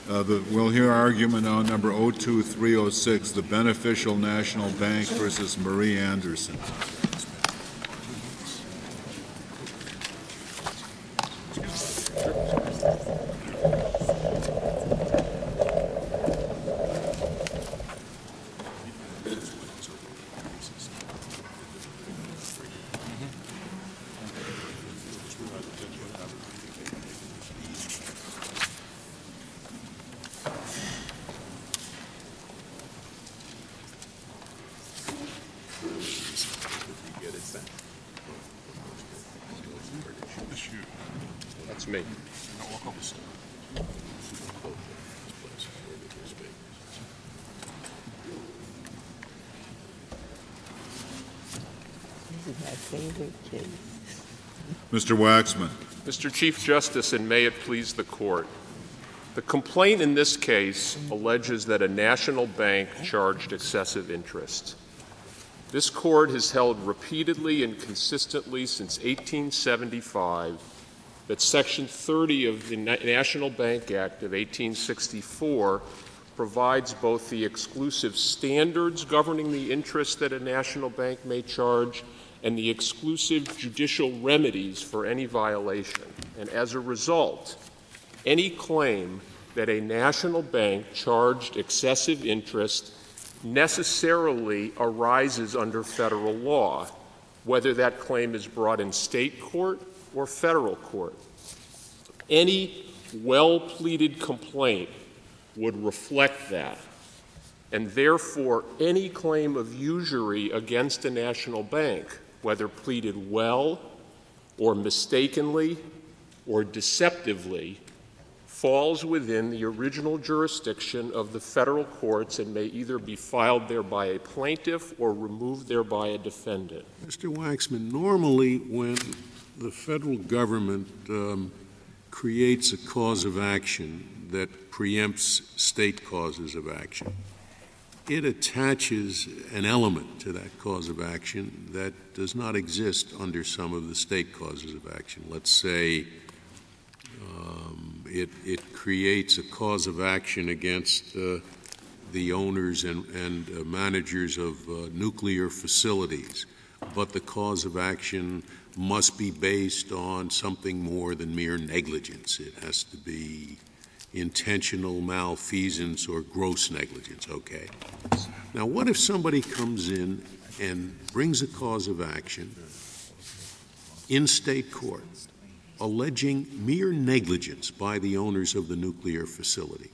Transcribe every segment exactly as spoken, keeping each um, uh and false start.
Uh, the, we'll hear argument on number oh two three oh six, the Beneficial National Bank versus Marie Anderson. That's me. This is my favorite case. Mister Waxman. Mister Chief Justice, and may it please the Court, the complaint in this case alleges that a national bank charged excessive interest. This Court has held repeatedly and consistently since eighteen seventy-five that Section thirty of the National Bank Act of eighteen sixty-four provides both the exclusive standards governing the interest that a national bank may charge and the exclusive judicial remedies for any violation. And as a result, any claim that a national bank charged excessive interest necessarily arises under federal law, whether that claim is brought in state court or federal court. Any well-pleaded complaint would reflect that, and therefore any claim of usury against a national bank, whether pleaded well or mistakenly or deceptively, falls within the original jurisdiction of the federal courts and may either be filed there by a plaintiff or removed there by a defendant. Mister Waxman, normally when the federal government um, creates a cause of action that preempts state causes of action, it attaches an element to that cause of action that does not exist under some of the state causes of action. Let's say um, it, it creates a cause of action against uh, the owners and, and uh, managers of uh, nuclear facilities, but the cause of action must be based on something more than mere negligence. It has to be intentional malfeasance or gross negligence, okay? Now, what if somebody comes in and brings a cause of action in state court alleging mere negligence by the owners of the nuclear facility?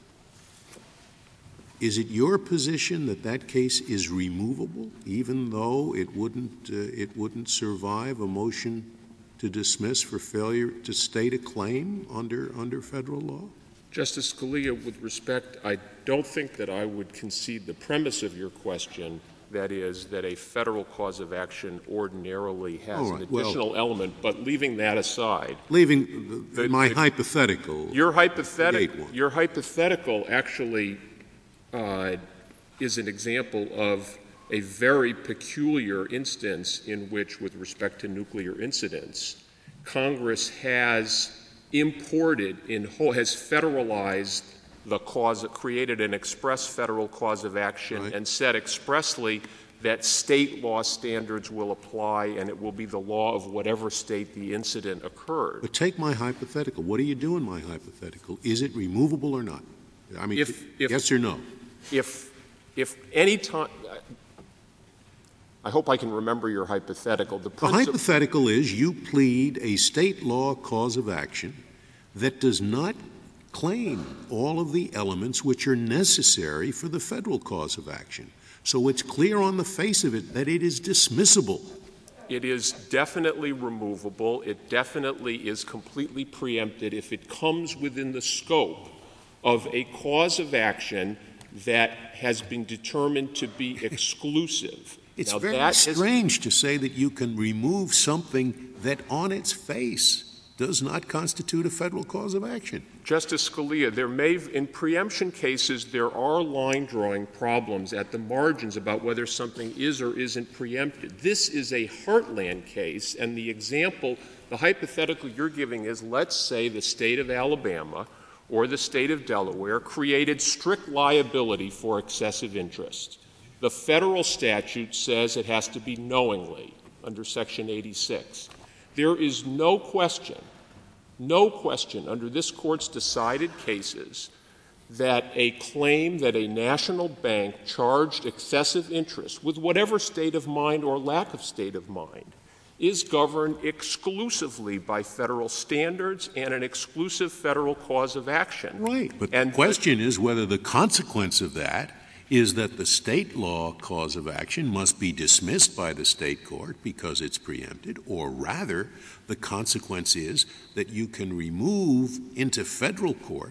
Is it your position that that case is removable, even though it wouldn't, uh, it wouldn't survive a motion to dismiss for failure to state a claim under, under federal law? Justice Scalia, with respect, I don't think that I would concede the premise of your question, that is, that a federal cause of action ordinarily has right, an additional well, element, but leaving that aside. Leaving the, the, my the, hypothetical. Your, hypothetical your hypothetical actually uh, is an example of a very peculiar instance in which, with respect to nuclear incidents, Congress has imported in whole, has federalized the cause, created an express federal cause of action, right, and said expressly that state law standards will apply and it will be the law of whatever state the incident occurred. But take my hypothetical. What do you do in my hypothetical? Is it removable or not? I mean, if, if, yes or no? If, if any time, I hope I can remember your hypothetical. The, the hypothetical is you plead a state law cause of action that does not claim all of the elements which are necessary for the federal cause of action. So it's clear on the face of it that it is dismissible. It is definitely removable. It definitely is completely preempted if it comes within the scope of a cause of action that has been determined to be exclusive. It's now, very that strange is, to say that you can remove something that on its face does not constitute a federal cause of action. Justice Scalia, there may, in preemption cases, there are line-drawing problems at the margins about whether something is or isn't preempted. This is a heartland case, and the example, the hypothetical you're giving is, let's say the state of Alabama or the state of Delaware created strict liability for excessive interest. The federal statute says it has to be knowingly under Section eighty-six. There is no question, no question under this Court's decided cases that a claim that a national bank charged excessive interest with whatever state of mind or lack of state of mind is governed exclusively by federal standards and an exclusive federal cause of action. Right, but and the question is whether the consequence of that is that the state law cause of action must be dismissed by the state court because it's preempted, or rather the consequence is that you can remove into federal court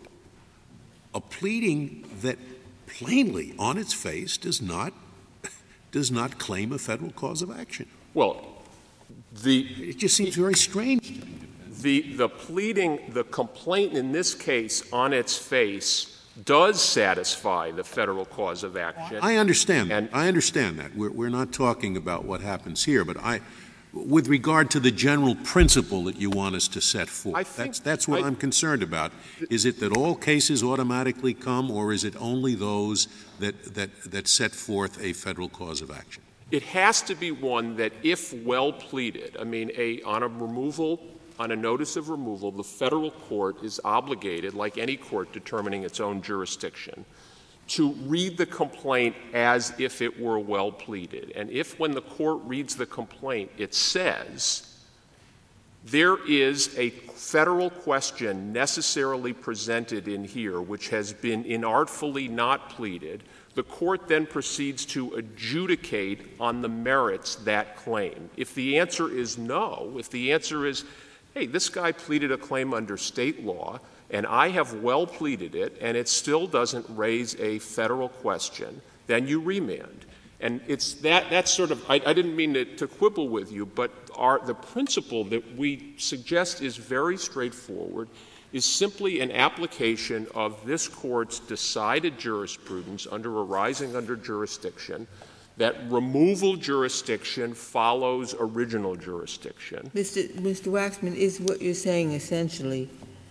a pleading that plainly on its face does not does not claim a federal cause of action. Well, the It just seems very strange. the the pleading, the complaint in this case on its face does satisfy the federal cause of action. I understand And- that. I understand that. We're, we're not talking about what happens here, but I, with regard to the general principle that you want us to set forth, I think- that's, that's what I- I'm concerned about. Is it that all cases automatically come, or is it only those that, that, that set forth a federal cause of action? It has to be one that, if well pleaded, I mean, a, on a removal, on a notice of removal, the federal court is obligated, like any court determining its own jurisdiction, to read the complaint as if it were well pleaded. And if, when the court reads the complaint, it says there is a federal question necessarily presented in here which has been inartfully not pleaded, the court then proceeds to adjudicate on the merits that claim. If the answer is no, if the answer is, hey, this guy pleaded a claim under state law, and I have well pleaded it, and it still doesn't raise a federal question, then you remand. And it's that, that's sort of, I, I didn't mean to, to quibble with you, but our, the principle that we suggest is very straightforward, is simply an application of this Court's decided jurisprudence under arising under jurisdiction, that removal jurisdiction follows original jurisdiction. Mister Mister Waxman, is what you're saying essentially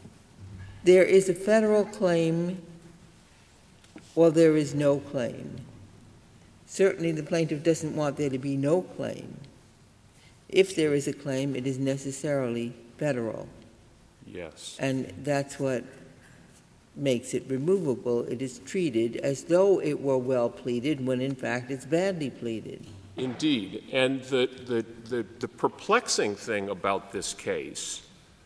there is a federal claim or there is no claim? Certainly the plaintiff doesn't want there to be no claim. If there is a claim, it is necessarily federal. Yes. And that's what makes it removable. It is treated as though it were well pleaded when in fact it's badly pleaded. Indeed. And the, the, the, the perplexing thing about this case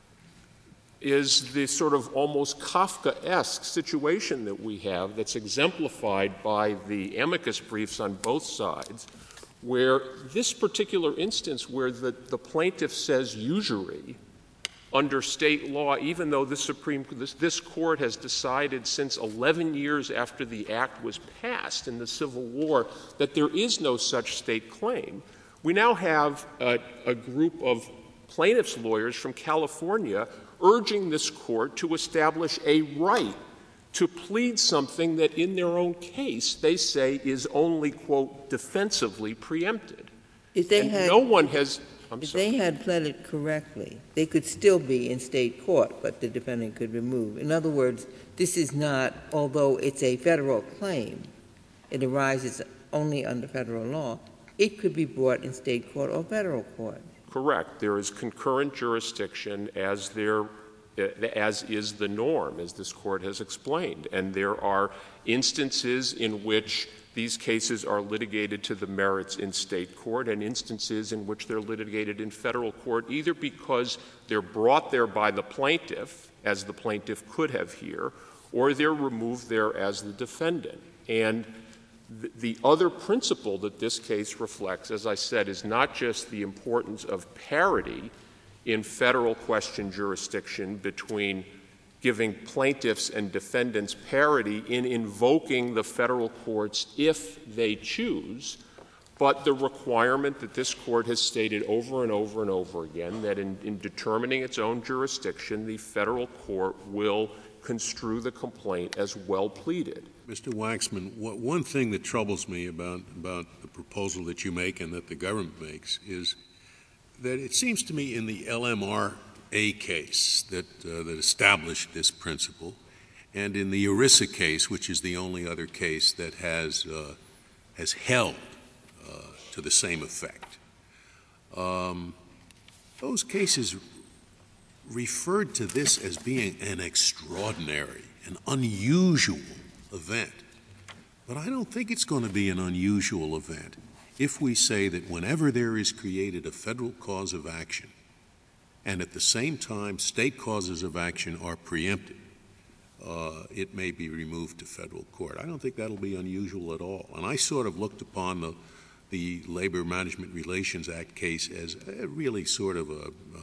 is the sort of almost Kafkaesque situation that we have that's exemplified by the amicus briefs on both sides, where this particular instance where the, the plaintiff says usury under state law, even though the Supreme this, this Court has decided since eleven years after the Act was passed in the Civil War that there is no such state claim, we now have a, a group of plaintiffs' lawyers from California urging this Court to establish a right to plead something that in their own case they say is only, quote, defensively preempted. If they and had, no one has I'm if sorry. they had pled it correctly, they could still be in state court, but the defendant could remove. In other words, this is not, although it's a federal claim, it arises only under federal law, it could be brought in state court or federal court. Correct. There is concurrent jurisdiction as there as is the norm, as this Court has explained. And there are instances in which these cases are litigated to the merits in state court and instances in which they're litigated in federal court, either because they're brought there by the plaintiff, as the plaintiff could have here, or they're removed there as the defendant. And th- the other principle that this case reflects, as I said, is not just the importance of parity in federal question jurisdiction between giving plaintiffs and defendants parity in invoking the federal courts if they choose, but the requirement that this Court has stated over and over and over again that in, in determining its own jurisdiction, the federal court will construe the complaint as well pleaded. Mister Waxman, what, one thing that troubles me about, about the proposal that you make and that the government makes is that it seems to me in the L M R A case that, uh, that established this principle, and in the ERISA case, which is the only other case that has uh, has held uh, to the same effect. Um, those cases referred to this as being an extraordinary, an unusual event. But I don't think it's going to be an unusual event if we say that whenever there is created a federal cause of action and at the same time state causes of action are preempted, uh, it may be removed to federal court. I don't think that'll be unusual at all. And I sort of looked upon the, the Labor Management Relations Act case as a really sort of a, a,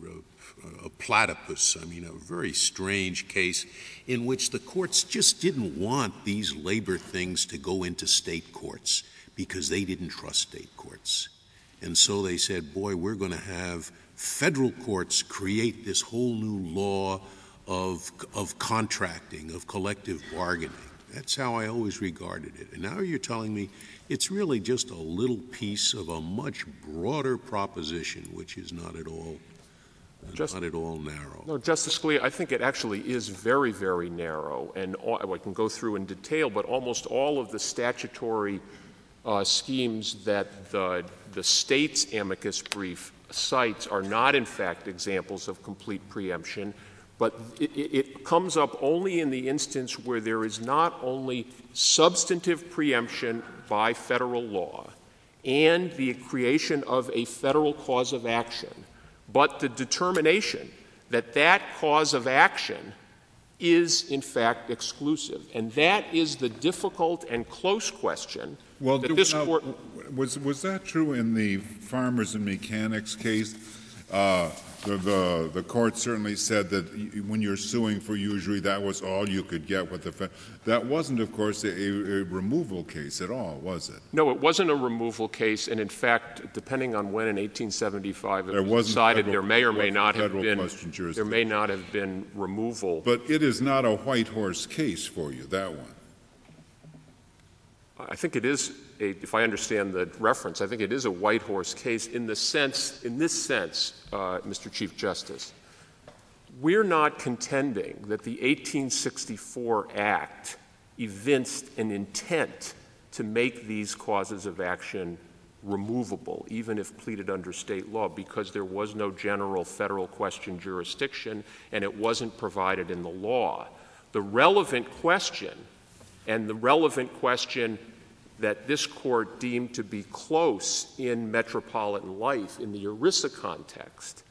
a, a platypus, I mean, a very strange case in which the courts just didn't want these labor things to go into state courts because they didn't trust state courts. And so they said, boy, we're going to have federal courts create this whole new law of, of contracting, of collective bargaining. That's how I always regarded it. And now you're telling me it's really just a little piece of a much broader proposition, which is not at all Just, not at all narrow. No, Justice Scalia, I think it actually is very, very narrow, and all, I can go through in detail, but almost all of the statutory uh, schemes that the, the state's amicus brief cites are not, in fact, examples of complete preemption, but it, it comes up only in the instance where there is not only substantive preemption by federal law and the creation of a federal cause of action, but the determination that that cause of action is, in fact, exclusive. And that is the difficult and close question well, that do, this now, Court... Was, was that true in the farmers and mechanics case? Uh, the, the, the court certainly said that when you're suing for usury, that was all you could get with the fa- that wasn't, of course, a, a removal case at all, was it? No, it wasn't a removal case, and in fact, depending on when in eighteen seventy-five it there was decided, federal, there may or may not have been there may not have been removal. But it is not a white horse case for you, that one. I think it is, a, if I understand the reference, I think it is a white horse case in the sense, in this sense, uh, Mister Chief Justice. We're not contending that the eighteen sixty-four Act evinced an intent to make these causes of action removable, even if pleaded under state law, because there was no general federal question jurisdiction and it wasn't provided in the law. The relevant question, and the relevant question that this Court deemed to be close in metropolitan life in the ERISA context,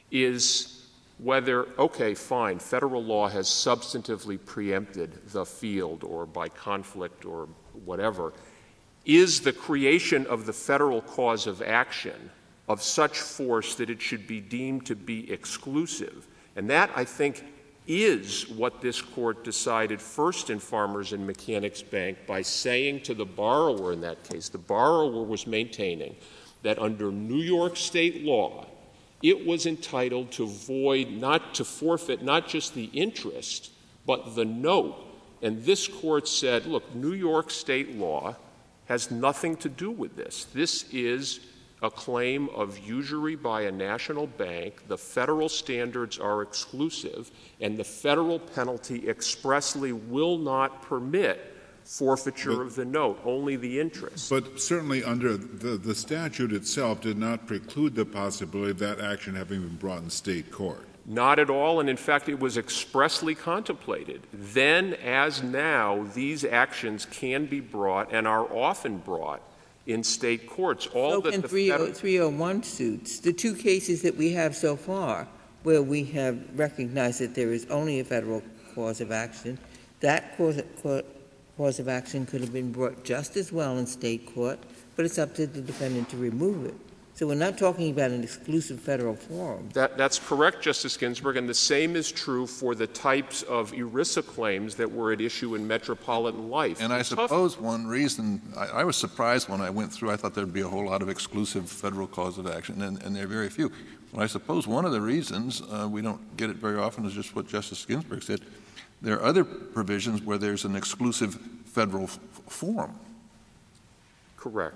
is whether, okay, fine, federal law has substantively preempted the field or by conflict or whatever. Is the creation of the federal cause of action of such force that it should be deemed to be exclusive? And that, I think, is what this Court decided first in Farmers and Mechanics Bank by saying to the borrower in that case, the borrower was maintaining that under New York state law, it was entitled to void, not to forfeit, not just the interest, but the note. And this Court said, look, New York state law has nothing to do with this. This is a claim of usury by a national bank. The federal standards are exclusive, and the federal penalty expressly will not permit forfeiture but, of the note, only the interest. But certainly under the, the statute itself did not preclude the possibility of that action having been brought in state court. Not at all, and in fact it was expressly contemplated. Then, as now, these actions can be brought and are often brought in state courts. All so that in the three oh one suits, the two cases that we have so far where we have recognized that there is only a federal cause of action, that cause, cause of action could have been brought just as well in state court, but it's up to the defendant to remove it. So we're not talking about an exclusive federal forum. That, that's correct, Justice Ginsburg, and the same is true for the types of ERISA claims that were at issue in metropolitan life. And I Tough. suppose one reason, I, I was surprised when I went through, I thought there'd be a whole lot of exclusive federal cause of action, and, and there are very few. But I suppose one of the reasons uh, we don't get it very often is just what Justice Ginsburg said. There are other provisions where there's an exclusive federal f- forum. Correct.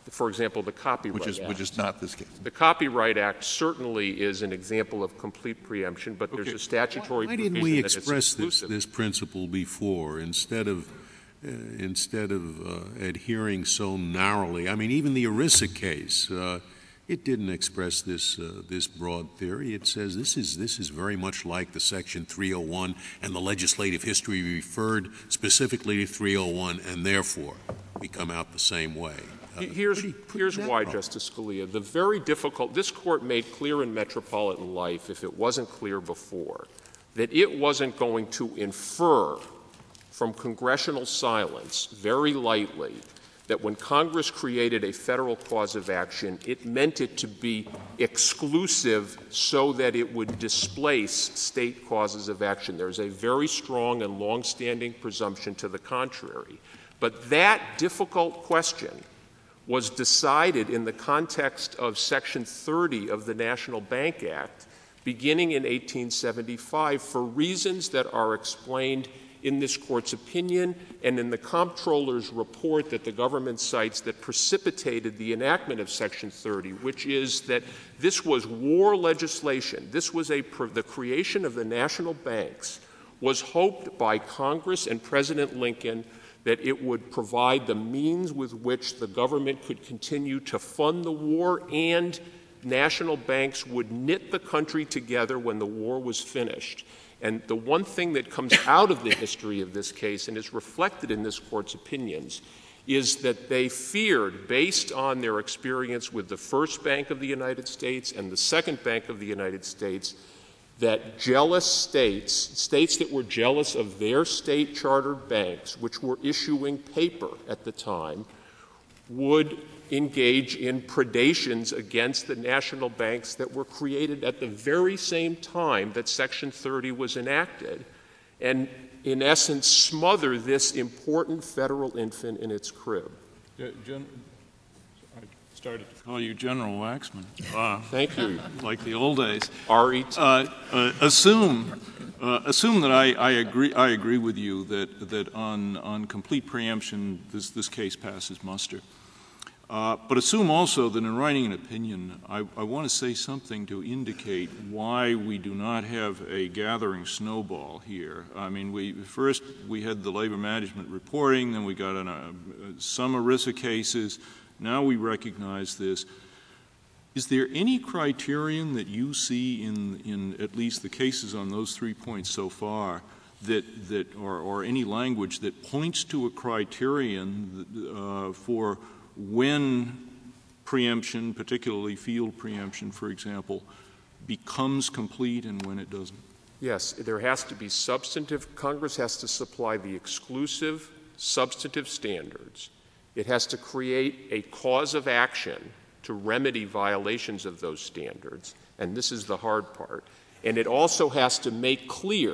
For example, the Copyright which is, Act. Which is not this case. The Copyright Act certainly is an example of complete preemption, but Okay. there's a statutory Why, why provision didn't we that it's express this, exclusive. this principle before instead of uh, instead of uh, adhering so narrowly? I mean, even the ERISA case, uh, it didn't express this uh, this broad theory. It says this is this is very much like the Section three oh one, and the legislative history referred specifically to three oh one, and therefore we come out the same way. Uh, Here's, pretty, pretty here's why, narrow. Justice Scalia. The very difficult, this Court made clear in Metropolitan Life, if it wasn't clear before, that it wasn't going to infer from congressional silence very lightly that when Congress created a federal cause of action, it meant it to be exclusive so that it would displace state causes of action. There's a very strong and longstanding presumption to the contrary. But that difficult question was decided in the context of Section thirty of the National Bank Act beginning in eighteen seventy-five for reasons that are explained in this Court's opinion and in the Comptroller's report that the government cites that precipitated the enactment of Section thirty, which is that this was war legislation. This was a the creation of the national banks was hoped by Congress and President Lincoln that it would provide the means with which the government could continue to fund the war, and national banks would knit the country together when the war was finished. And the one thing that comes out of the history of this case and is reflected in this Court's opinions is that they feared, based on their experience with the first Bank of the United States and the second Bank of the United States, that jealous states, states that were jealous of their state chartered banks, which were issuing paper at the time, would engage in predations against the national banks that were created at the very same time that Section thirty was enacted, and in essence smother this important federal infant in its crib. Gen- I started to call you General Waxman. Uh, Thank you. like the old days. R E T. Uh, uh, assume, uh, assume that I, I agree. I agree with you that that on on complete preemption, this this case passes muster. Uh, but assume also that in writing an opinion, I, I want to say something to indicate why we do not have a gathering snowball here. I mean, we first we had the labor management reporting, then we got an, uh, some ERISA cases. Now we recognize this. Is there any criterion that you see in, in at least the cases on those three points so far that, that or, or any language that points to a criterion uh, for when preemption, particularly field preemption, for example, becomes complete and when it doesn't? Yes, there has to be substantive, Congress has to supply the exclusive substantive standards. It has to create a cause of action to remedy violations of those standards, and this is the hard part. And it also has to make clear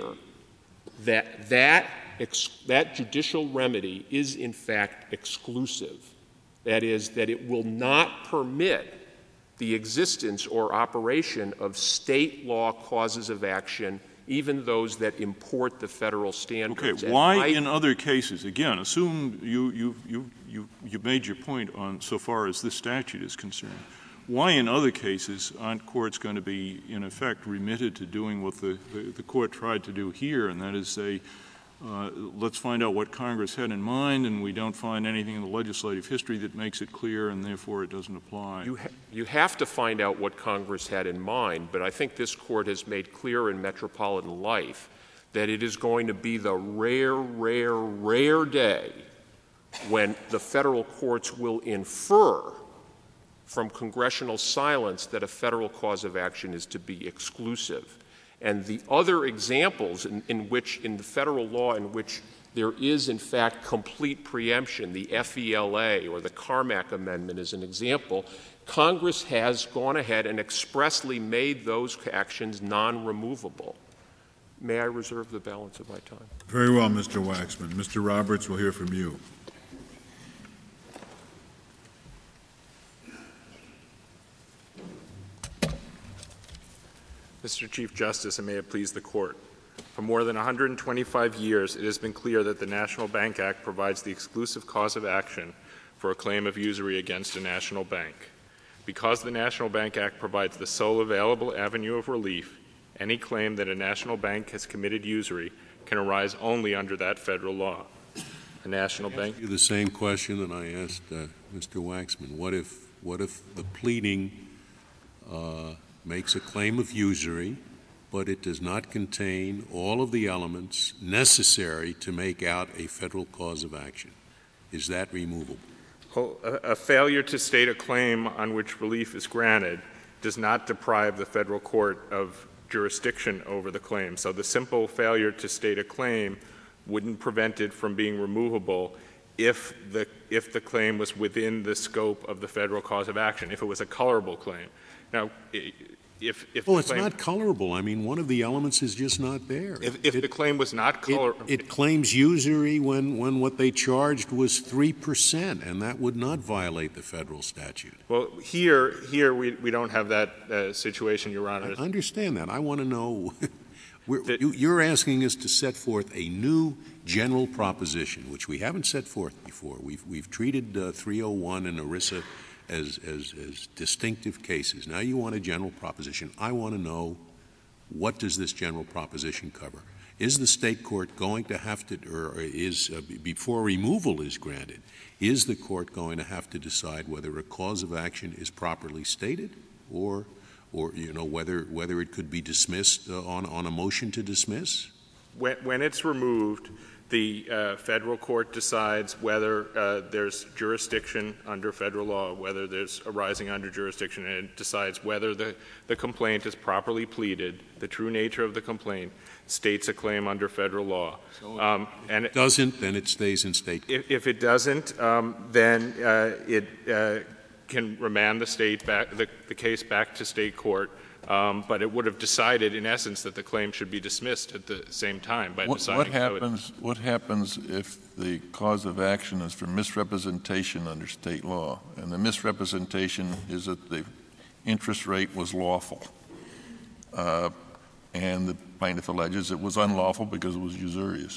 that that, ex- that judicial remedy is in fact exclusive. That is, that it will not permit the existence or operation of state law causes of action, even those that import the federal standards. Okay, why I, in other cases, again, assume you, you, you, you, you made your point on so far as this statute is concerned. Why in other cases aren't courts going to be, in effect, remitted to doing what the, the, the court tried to do here, and that is say, Uh, let's find out what Congress had in mind, and we don't find anything in the legislative history that makes it clear, and therefore it doesn't apply. You, ha- you have to find out what Congress had in mind, but I think this Court has made clear in Metropolitan Life that it is going to be the rare, rare, rare day when the federal courts will infer from congressional silence that a federal cause of action is to be exclusive. And the other examples in, in which, in the federal law, in which there is, in fact, complete preemption, the F E L A or the Carmack Amendment is an example, Congress has gone ahead and expressly made those actions non-removable. May I reserve the balance of my time? Very well, Mister Waxman. Mister Roberts, we'll hear from you. Mister Chief Justice, and may it please the Court. For more than one hundred twenty-five years, it has been clear that the National Bank Act provides the exclusive cause of action for a claim of usury against a national bank. Because the National Bank Act provides the sole available avenue of relief, any claim that a national bank has committed usury can arise only under that federal law. A national bank. The same question that I asked uh, Mister Waxman. What if, what if the pleading uh, makes a claim of usury, but it does not contain all of the elements necessary to make out a federal cause of action? Is that removable? Well, a, a failure to state a claim on which relief is granted does not deprive the federal court of jurisdiction over the claim. So the simple failure to state a claim wouldn't prevent it from being removable if the, if the claim was within the scope of the federal cause of action, if it was a colorable claim. Now, if, if well, the it's claim, not colorable. I mean, one of the elements is just not there. If, if it, the claim was not colorable, it, it claims usury when, when what they charged was three percent, and that would not violate the federal statute. Well, here, here we, we don't have that uh, situation, Your Honor. I understand that. I want to know. We're, that, you, you're asking us to set forth a new general proposition, which we haven't set forth before. We've, we've treated uh, three oh one and ERISA As, as, as distinctive cases. Now you want a general proposition. I want to know, what does this general proposition cover? Is the state court going to have to, or is, uh, before removal is granted, is the court going to have to decide whether a cause of action is properly stated, or, or you know, whether whether it could be dismissed uh, on on a motion to dismiss? When, when it's removed, the uh, federal court decides whether uh, there's jurisdiction under federal law, whether there's arising under jurisdiction, and it decides whether the, the complaint is properly pleaded, the true nature of the complaint states a claim under federal law. So um, and if it doesn't, then it stays in state court. If, if it doesn't, um, then uh, it uh, can remand the state back, the, the case back to state court. Um, but it would have decided, in essence, that the claim should be dismissed at the same time by what, deciding. What happens? It, what happens if the cause of action is for misrepresentation under state law, and the misrepresentation is that the interest rate was lawful, uh, and the plaintiff alleges it was unlawful because it was usurious?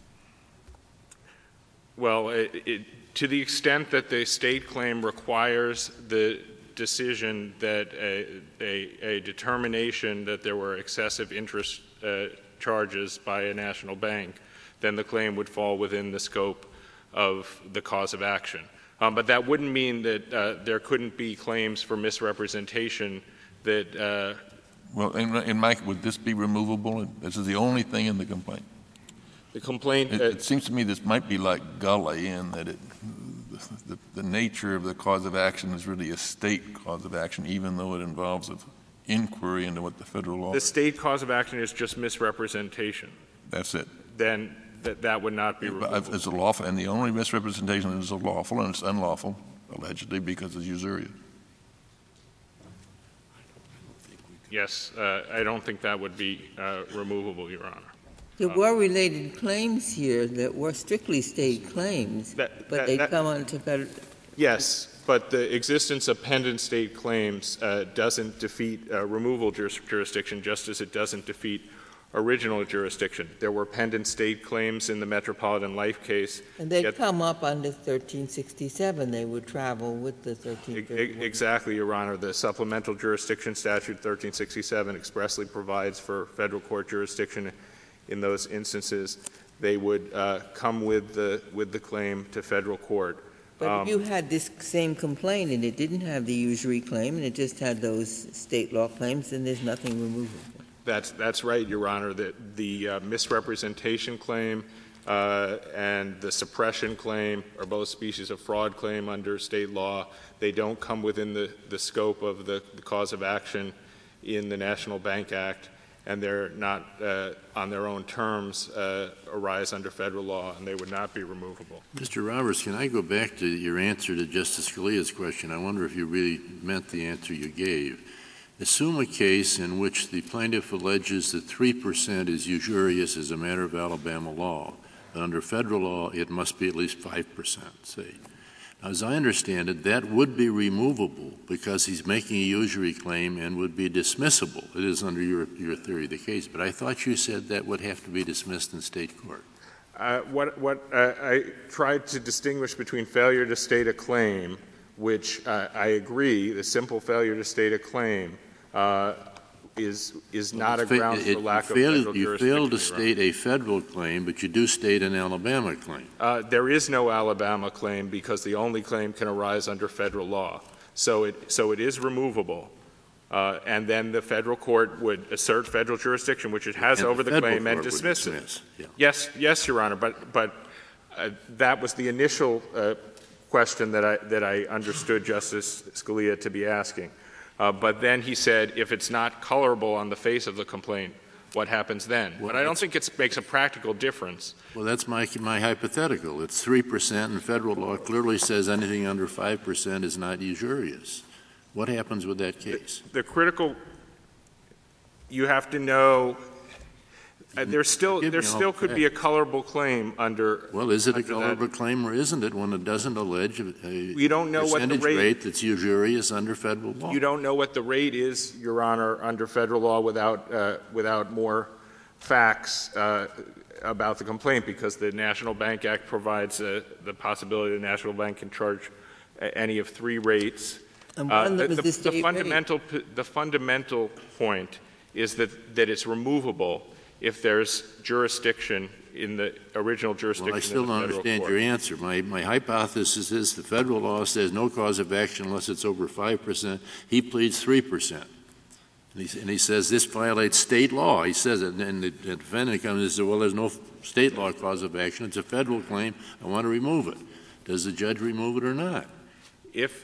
Well, it, it, to the extent that the state claim requires the decision that a, a, a determination that there were excessive interest uh, charges by a national bank, then the claim would fall within the scope of the cause of action. Um, but that wouldn't mean that uh, there couldn't be claims for misrepresentation that... Uh, well, in, in Mike, would this be removable? This is the only thing in the complaint. The complaint... It, uh, it seems to me this might be like Gully in that it The, the nature of the cause of action is really a state cause of action, even though it involves an inquiry into what the federal law. The state cause of action is just misrepresentation. That's it. Then that that would not be removable. It's a lawful, and the only misrepresentation is a lawful, and it's unlawful, allegedly, because it's usurious. Yes, uh, I don't think that would be uh, removable, Your Honor. There were related claims here that were strictly state claims, That- but that- they that- come onto federal. Yes, but the existence of pendent state claims uh, doesn't defeat uh, removal juris- jurisdiction, just as it doesn't defeat original jurisdiction. There were pendent state claims in the Metropolitan Life case. And they'd yet- come up under thirteen sixty-seven. They would travel with the thirteen E- thirty-one. Exactly, Your Honor. The Supplemental Jurisdiction Statute thirteen sixty-seven expressly provides for federal court jurisdiction in those instances. They would uh, come with the with the claim to federal court. But Um, if you had this same complaint and it didn't have the usury claim and it just had those state law claims, then there's nothing removable. That's that's right, Your Honor. That the uh, misrepresentation claim uh, and the suppression claim are both species of fraud claim under state law. They don't come within the, the scope of the, the cause of action in the National Bank Act, and they're not uh, on their own terms uh, arise under federal law, and they would not be removable. Mister Roberts, can I go back to your answer to Justice Scalia's question? I wonder if you really meant the answer you gave. Assume a case in which the plaintiff alleges that three percent is usurious as a matter of Alabama law, but under federal law it must be at least five percent, say. Now, as I understand it, that would be removable because he's making a usury claim and would be dismissible. It is under your, your theory of the case. But I thought you said that would have to be dismissed in state court. Uh, what what uh, I tried to distinguish between failure to state a claim, which uh, I agree, the simple failure to state a claim uh, is is well, not a fa- ground for lack fail, of federal you jurisdiction. You fail to state a federal claim, but you do state an Alabama claim. Uh, there is no Alabama claim because the only claim can arise under federal law. So it so it is removable. Uh, and then the federal court would assert federal jurisdiction, which it has and over the, the claim, and dismiss, dismiss it. Yeah. Yes, yes, Your Honor. But but uh, that was the initial uh, question that I that I understood Justice Scalia to be asking. Uh, but then he said, if it's not colorable on the face of the complaint, what happens then? Well, but I don't think it makes a practical difference. Well, that's my my hypothetical. It's three percent, and federal law clearly says anything under five percent is not usurious. What happens with that case? The, the critical, you have to know, uh, there still there still could be a colorable claim under. Well, is it a colorable that. claim or isn't it when it doesn't allege a, you don't know what the rate, rate that's usurious under federal law? You don't know what the rate is, Your Honor, under federal law without uh, without more facts uh, about the complaint, because the National Bank Act provides uh, the possibility the National Bank can charge uh, any of three rates. And one of them uh, is the, the, the state fundamental rate. the fundamental point is that, that it's removable if there's jurisdiction in the original jurisdiction. Well, I still in the don't federal understand court. your answer. My my hypothesis is the federal law says no cause of action unless it's over five percent. He pleads three percent. And he, and he says this violates state law. He says it, and the, the defendant comes and says, well, there's no state law cause of action. It's a federal claim. I want to remove it. Does the judge remove it or not? If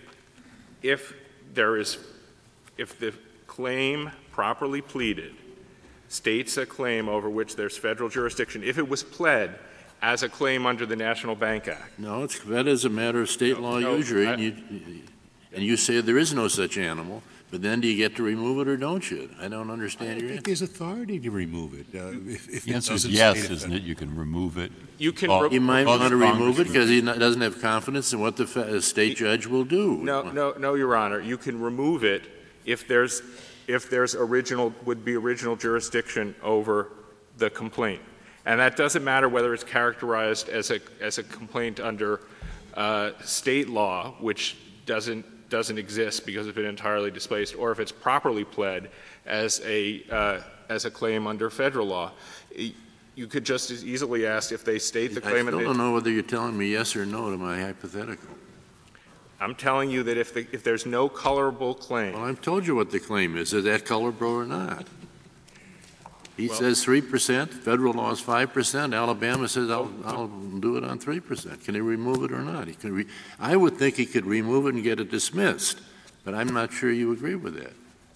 If there is, if the claim properly pleaded states a claim over which there's federal jurisdiction, if it was pled as a claim under the National Bank Act. No, it's pled as a matter of state no, law no, usury, I, and you, and you say there is no such animal, but then do you get to remove it or don't you? I don't understand I your think answer. there's authority to remove it. Uh, if, if the answer it is doesn't yes, state isn't it? You can remove it. You can. Well, Re- He might Well, want to Congress remove it because would- he not, doesn't have confidence in what the fe- state judge will do. No, no, no, Your Honor. You can remove it if there's if there's original would be original jurisdiction over the complaint, and that doesn't matter whether it's characterized as a as a complaint under uh, state law, which doesn't doesn't exist because it's been entirely displaced, or if it's properly pled as a uh, as a claim under federal law. You could just as easily ask if they state the claim. I still and don't know whether you're telling me yes or no to my hypothetical. I'm telling you that if the, if there's no colorable claim. Well, I've told you what the claim is. Is that colorable or not? He well, says three percent. Federal law is five percent. Alabama says I'll, I'll do it on three percent. Can he remove it or not? He can re- I would think he could remove it and get it dismissed, but I'm not sure you agree with that.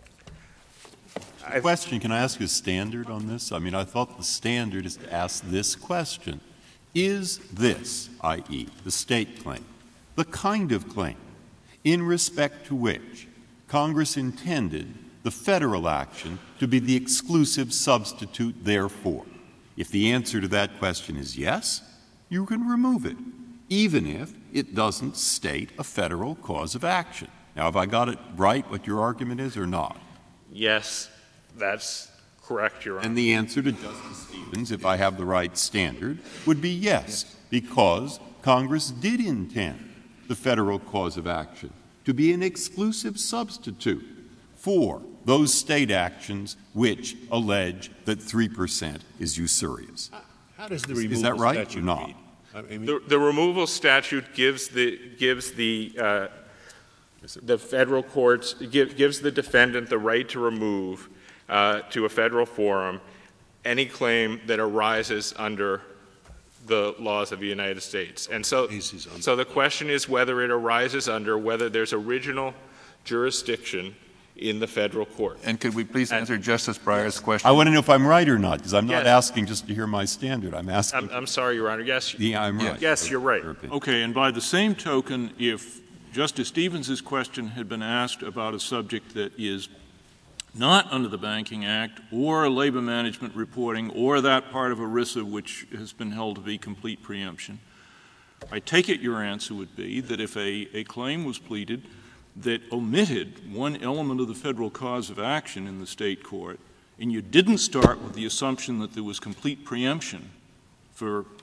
Question, can I ask you a standard on this? I mean, I thought the standard is to ask this question. Is this, that is, the state claim, the kind of claim in respect to which Congress intended the federal action to be the exclusive substitute therefore? If the answer to that question is yes, you can remove it, even if it doesn't state a federal cause of action. Now, have I got it right what your argument is or not? Yes, that's correct, Your Honor. And the answer to Justice Stevens, if I have the right standard, would be yes, because Congress did intend the federal cause of action to be an exclusive substitute for those state actions which allege that three percent is usurious. How does the Is- is removal that right or statute not? read? I mean, The, the removal statute gives the gives the uh, the federal courts give, gives the defendant the right to remove uh, to a federal forum any claim that arises under the laws of the United States. And so, so the question is whether it arises under whether there's original jurisdiction in the federal court. And could we please answer Justice Breyer's question? I want to know if I'm right or not, because I'm not Yes. asking just to hear my standard. I'm asking. I'm, I'm sorry, Your Honor. Yes, Yeah, I'm right. yes, you're right. Your opinion. Okay, and by the same token, if Justice Stevens's question had been asked about a subject that is not under the Banking Act or labor management reporting or that part of ERISA which has been held to be complete preemption, I take it your answer would be that if a, a claim was pleaded that omitted one element of the federal cause of action in the state court, and you didn't start with the assumption that there was complete preemption for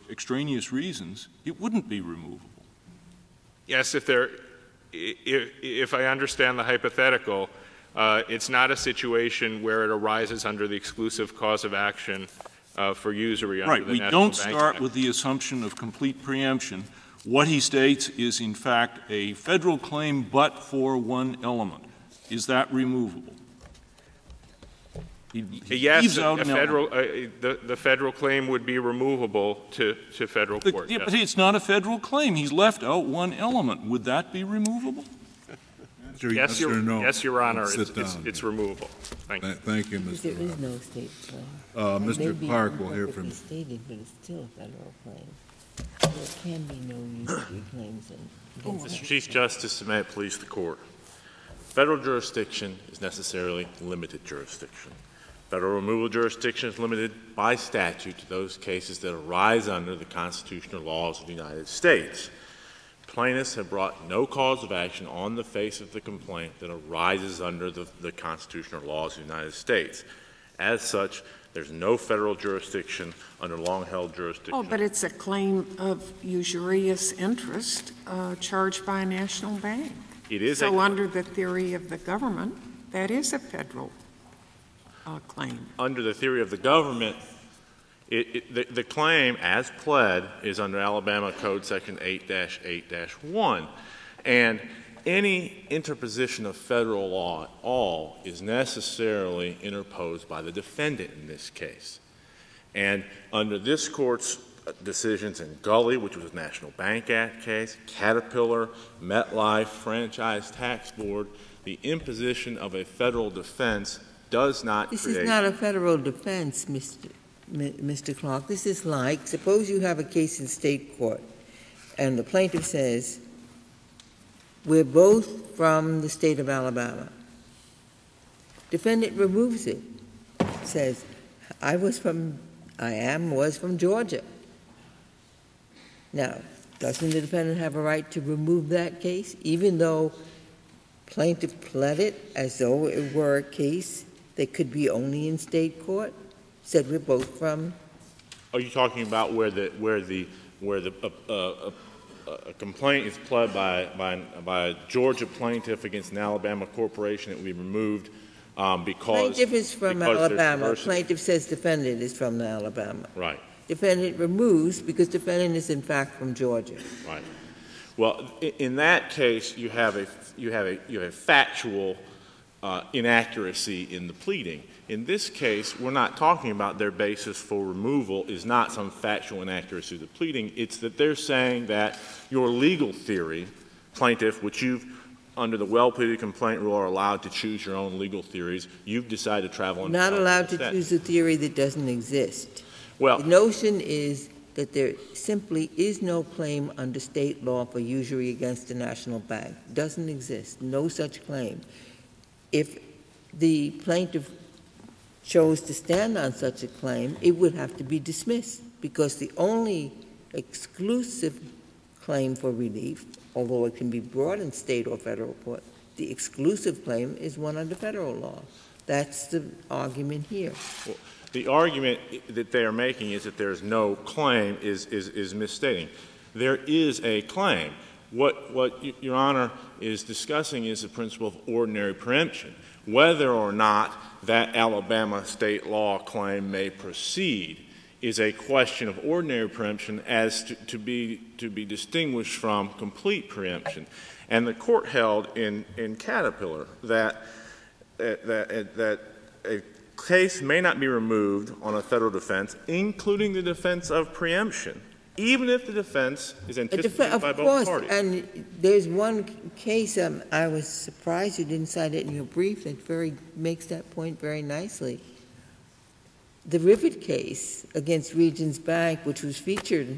extraneous reasons, it wouldn't be removable. Yes, if there, if, if I understand the hypothetical, uh, it's not a situation where it arises under the exclusive cause of action uh, for usury under Right. the We National don't Bank start Act. with the assumption of complete preemption. What he states is, in fact, a federal claim but for one element. Is that removable? He, he Yes, leaves a, out a an federal, element. uh, the, the federal claim would be removable to, to federal The- court. yeah, yes. But it's not a federal claim. He's left out one element. Would that be removable? Answer Yes, yes your, or no. yes, Your Honor, Sit it's, it's, down. it's removable. Thank you. Th- Thank you, Because Mister there is Hart. no state claim. Uh, It may Mister be Clark will hear from imperfectly stated, but it's still a federal claim. There can be no usury claims in- against Mister that. Chief Justice, and may it please the Court. Federal jurisdiction is necessarily limited jurisdiction. Federal removal jurisdiction is limited by statute to those cases that arise under the constitutional laws of the United States. Plaintiffs have brought no cause of action on the face of the complaint that arises under the, the constitutional laws of the United States. As such, there's no federal jurisdiction under long-held jurisdiction. Oh, but it's a claim of usurious interest uh, charged by a national bank. It is So a, under the theory of the government, that is a federal uh, claim. under the theory of the government, it, it, the, the claim, as pled, is under Alabama Code Section eight dash eight dash one. And any interposition of federal law at all is necessarily interposed by the defendant in this case. And under this Court's decisions in Gully, which was a National Bank Act case, Caterpillar, MetLife, Franchise Tax Board, the imposition of a federal defense does not This create... is not a federal defense, Mister M- Mister Clark. This is like, suppose you have a case in state court, and the plaintiff says, we're both from the state of Alabama. Defendant removes it, says, I was from, I am, was from Georgia. Now, doesn't the defendant have a right to remove that case, even though plaintiff pled it as though it were a case that could be only in state court? Said we're both from. Are you talking about where the where the where the uh, uh, uh, a complaint is pled by by by a Georgia plaintiff against an Alabama corporation that we removed um, because Plaintiff is from because there's Alabama. diversity? Plaintiff says defendant is from the Alabama. Right, Defendant removes because defendant is in fact from Georgia. right. Well, in, in that case, you have a you have a you have a factual uh, inaccuracy in the pleading. In this case, we're not talking about their basis for removal is not some factual inaccuracy of the pleading. It's that they're saying that your legal theory, plaintiff, which you've, under the well-pleaded complaint rule, are allowed to choose your own legal theories, you've decided to travel in Not allowed to instead. choose a theory that doesn't exist. Well, The notion is that there simply is no claim under state law for usury against a national bank. Doesn't exist. No such claim. If the plaintiff chose to stand on such a claim, it would have to be dismissed because the only exclusive claim for relief, although it can be brought in state or federal court, the exclusive claim is one under federal law. That's the argument here. Well, the argument that they are making is that there's no claim is, is, is misstating. There is a claim. What, what Your Honor is discussing is the principle of ordinary preemption. Whether or not that Alabama state law claim may proceed is a question of ordinary preemption as to, to, be, to be distinguished from complete preemption. And the court held in, in Caterpillar that, that, that, that a case may not be removed on a federal defense, including the defense of preemption, even if the defense is anticipated Of by both course, parties. and there's one case, um, I was surprised you didn't cite it in your brief, that very, makes that point very nicely. The Rivet case against Regions Bank, which was featured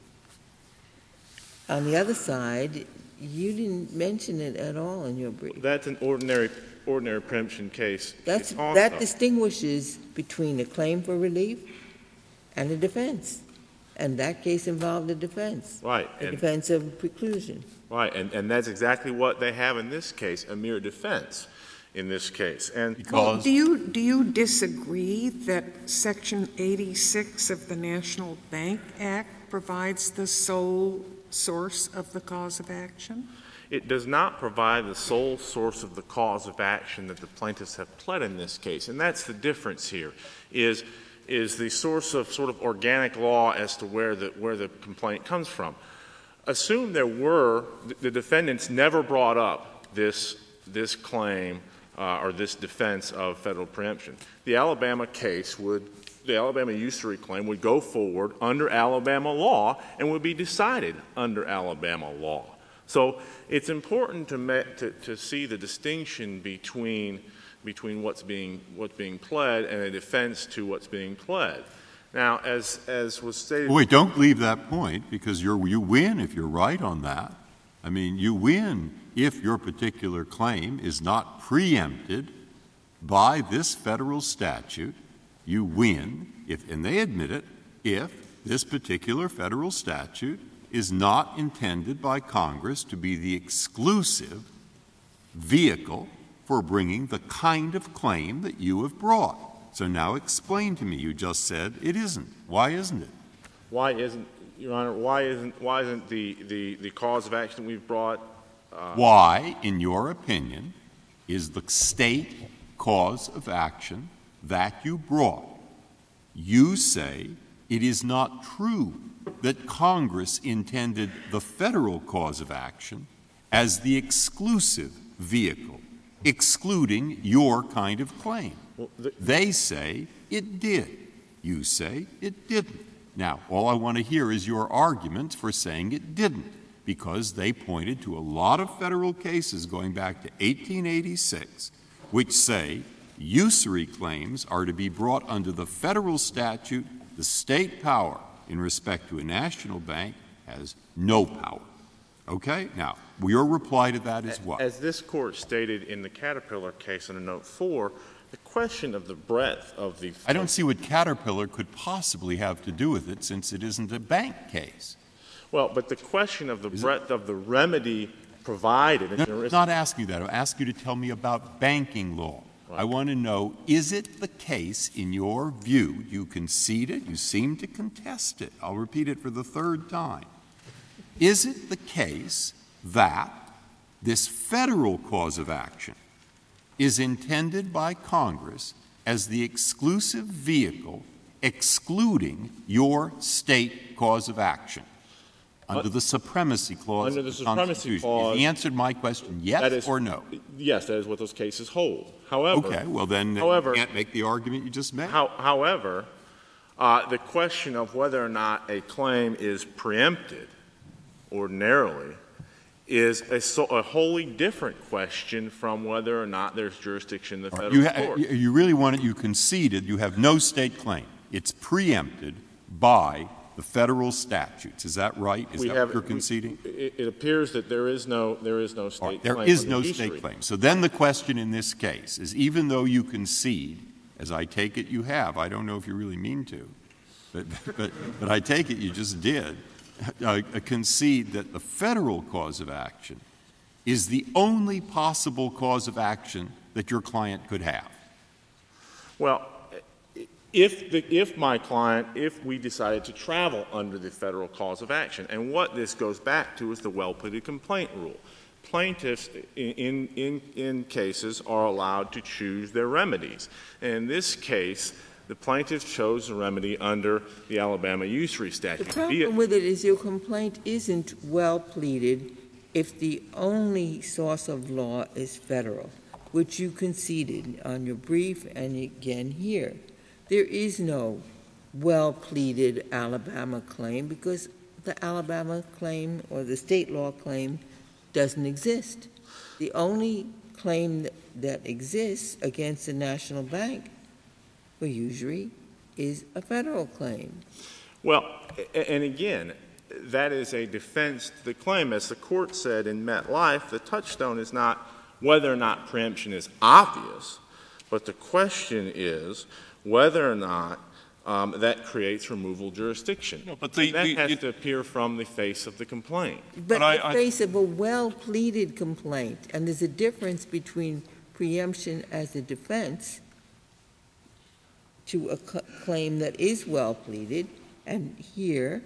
on the other side, you didn't mention it at all in your brief. That's an ordinary ordinary preemption case. That's, also. that distinguishes between a claim for relief and a defense. And that case involved a defense. Right. A And, defense of preclusion. right. And, and that's exactly what they have in this case, a mere defense in this case. And Well, do you, do you disagree that Section eighty-six of the National Bank Act provides the sole source of the cause of action? It does not provide the sole source of the cause of action that the plaintiffs have pled in this case. And that's the difference here, is, is the source of sort of organic law as to where the, where the complaint comes from. Assume there were, the defendants never brought up this, this claim uh, or this defense of federal preemption. The Alabama case would, the Alabama usury claim would go forward under Alabama law and would be decided under Alabama law. So it's important to, me, to, to see the distinction between, between what's being, what's being pled and a defense to what's being pled. Now, as, as was stated... Well, wait, don't leave that point, because you're, you win if you're right on that. I mean, you win if your particular claim is not preempted by this federal statute. You win, if, and they admit it, if this particular federal statute is not intended by Congress to be the exclusive vehicle for bringing the kind of claim that you have brought. So now explain to me. You just said it isn't. Why isn't it? Why isn't, Your Honor, why isn't, why isn't the, the, the cause of action we've brought? Uh, why, in your opinion, is the state cause of action that you brought? You say it is not true that Congress intended the federal cause of action as the exclusive vehicle, excluding your kind of claim. well, the, They say it did. You say it didn't. Now, all I want to hear is your argument for saying it didn't, because they pointed to a lot of federal cases going back to eighteen eighty-six, which say usury claims are to be brought under the federal statute. The state power in respect to a national bank has no power. Okay? Now, your reply to that is what? As this Court stated in the Caterpillar case under Note four, the question of the breadth of the... I don't see what Caterpillar could possibly have to do with it, since it isn't a bank case. Well, but the question of the is breadth it? of the remedy provided... No, I'm not asking you that. I'm asking you to tell me about banking law. Right. I want to know, is it the case, in your view, you concede it, you seem to contest it, I'll repeat it for the third time, is it the case that this federal cause of action is intended by Congress as the exclusive vehicle excluding your state cause of action under the supremacy clause under the, of the supremacy Constitution? clause, Have you answered my question yes is, or no? Yes, that is what those cases hold. However, okay, well then however, you can't make the argument you just made. How, however, uh, the question of whether or not a claim is preempted ordinarily is a, so, a wholly different question from whether or not there's jurisdiction in the federal you ha- court. You really want it, you conceded, you have no state claim. It's preempted by the federal statutes. Is that right? Is we that have, what you're conceding? We, it, it appears that there is no, there is no state right, there claim. There is no usury. state claim. So then the question in this case is, even though you concede, as I take it you have, I don't know if you really mean to, but, but, but I take it you just did, uh, concede that the federal cause of action is the only possible cause of action that your client could have. Well, if, the, if my client, if we decided to travel under the federal cause of action, and what this goes back to is the well-pleaded complaint rule. Plaintiffs in, in, in cases are allowed to choose their remedies. And in this case, the plaintiff chose a remedy under the Alabama usury statute. The problem with it is your complaint isn't well-pleaded if the only source of law is federal, which you conceded on your brief and again here. There is no well-pleaded Alabama claim because the Alabama claim or the state law claim doesn't exist. The only claim that, that exists against the national bank for usury is a federal claim. Well, and again, that is a defense to the claim. As the court said in MetLife, the touchstone is not whether or not preemption is obvious, but the question is whether or not um, that creates removal jurisdiction. No, but the, that the, has it, to appear from the face of the complaint. But, but I, the I, face of a well-pleaded complaint, and there's a difference between preemption as a defense to a c- claim that is well-pleaded, and here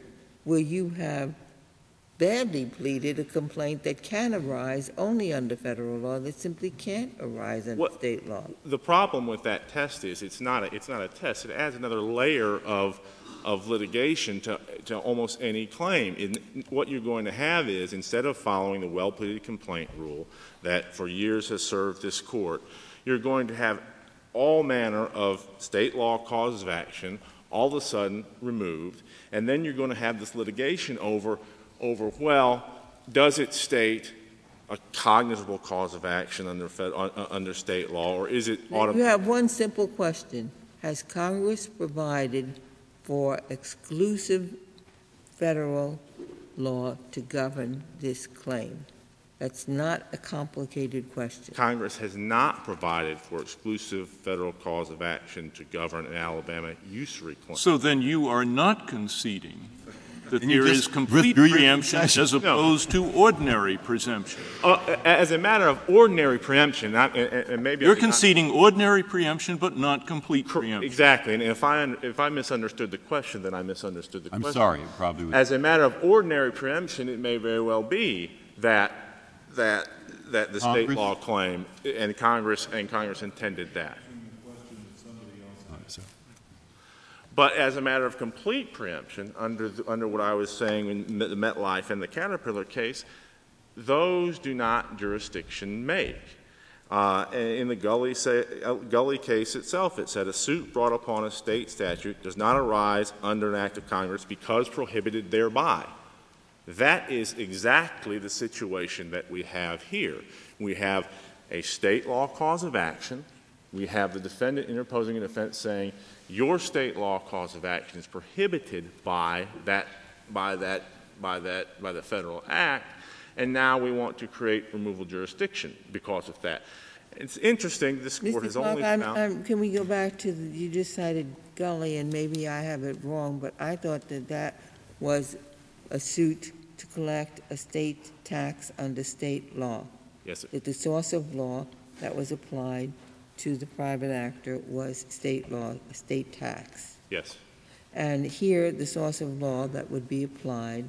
where you have badly pleaded a complaint that can arise only under federal law, that simply can't arise under What- state law. The problem with that test is it's not a, it's not a test. It adds another layer of of litigation to, to almost any claim. In, what you're going to have is, instead of following the well-pleaded complaint rule that for years has served this court, you're going to have all manner of state law causes of action all of a sudden removed, and then you're going to have this litigation over, over well, does it state a cognizable cause of action under, fed, uh, under state law, or is it automatic? You have one simple question. Has Congress provided for exclusive federal law to govern this claim? That's not a complicated question. Congress has not provided for exclusive federal cause of action to govern an Alabama usury claim. So then you are not conceding that And you there just is complete withdrew your preemption concession. as opposed to ordinary presumption. Uh, as a matter of ordinary preemption, not, and, and maybe You're I- conceding ordinary preemption, but not complete preemption. Exactly, and if I if I misunderstood the question, then I misunderstood the I'm question. sorry, it probably was. As a matter of ordinary preemption, it may very well be that that that the state Congress? law claim and Congress and Congress intended that. But as a matter of complete preemption, under the, under what I was saying in the MetLife and the Caterpillar case, those do not jurisdiction make. Uh, in the Gully, say, uh, Gully case itself, it said a suit brought upon a state statute does not arise under an act of Congress because prohibited thereby. That is exactly the situation that we have here. We have a state law cause of action. We have the defendant interposing a defense saying your state law cause of action is prohibited by that, by that, by that, by the federal act, and now we want to create removal jurisdiction because of that. It's interesting. This court Mister has Clark, only I'm, found. I'm, can we go back to the, you just cited Gully, and maybe I have it wrong, but I thought that that was a suit to collect a state tax under state law. Yes, sir. That the source of law that was applied to the private actor was state law, a state tax. Yes. And here, the source of law that would be applied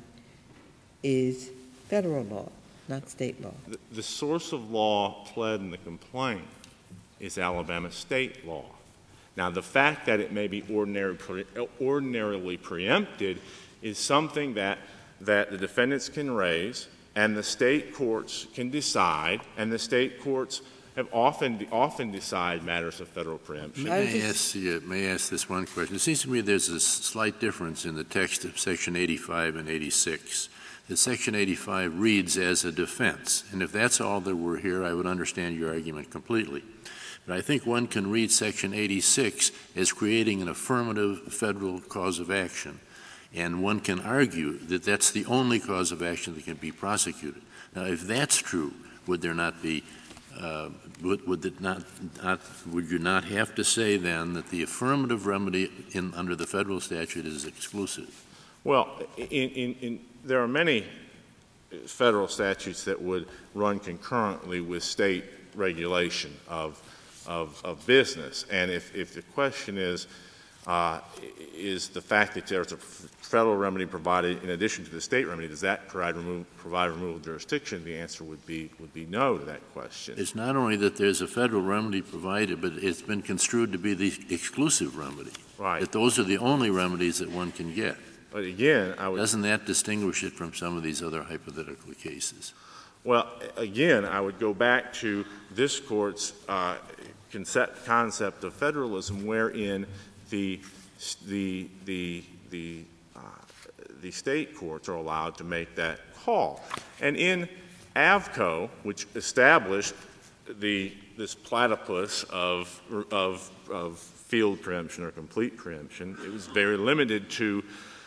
is federal law, not state law. The, the source of law pled in the complaint is Alabama state law. Now, the fact that it may be ordinary, pre, ordinarily preempted is something that, that the defendants can raise and the state courts can decide, and the state courts have often often decide matters of federal preemption. May I ask, uh, may I ask this one question? It seems to me there's a slight difference in the text of Section eighty-five and eighty-six. The Section eighty-five reads as a defense, and if that's all that were here, I would understand your argument completely. But I think one can read Section eighty-six as creating an affirmative federal cause of action, and one can argue that that's the only cause of action that can be prosecuted. Now, if that's true, would there not be Uh, would, would it not, not, would you not have to say then that the affirmative remedy in, under the federal statute is exclusive? Well, in, in, in, there are many federal statutes that would run concurrently with state regulation of, of, of business. And if, if the question is, uh, is the fact that there's a federal remedy provided in addition to the state remedy, does that provide, remove, provide removal jurisdiction? The answer would be would be no to that question. It's not only that there's a federal remedy provided, but it's been construed to be the exclusive remedy. Right. That those are the only remedies that one can get. But again, I would... Doesn't that distinguish it from some of these other hypothetical cases? Well, again, I would go back to this Court's uh, concept, concept of federalism, wherein the the the the uh, the state courts are allowed to make that call. And in Avco, which established the this platypus of of of field preemption or complete preemption, it was very limited to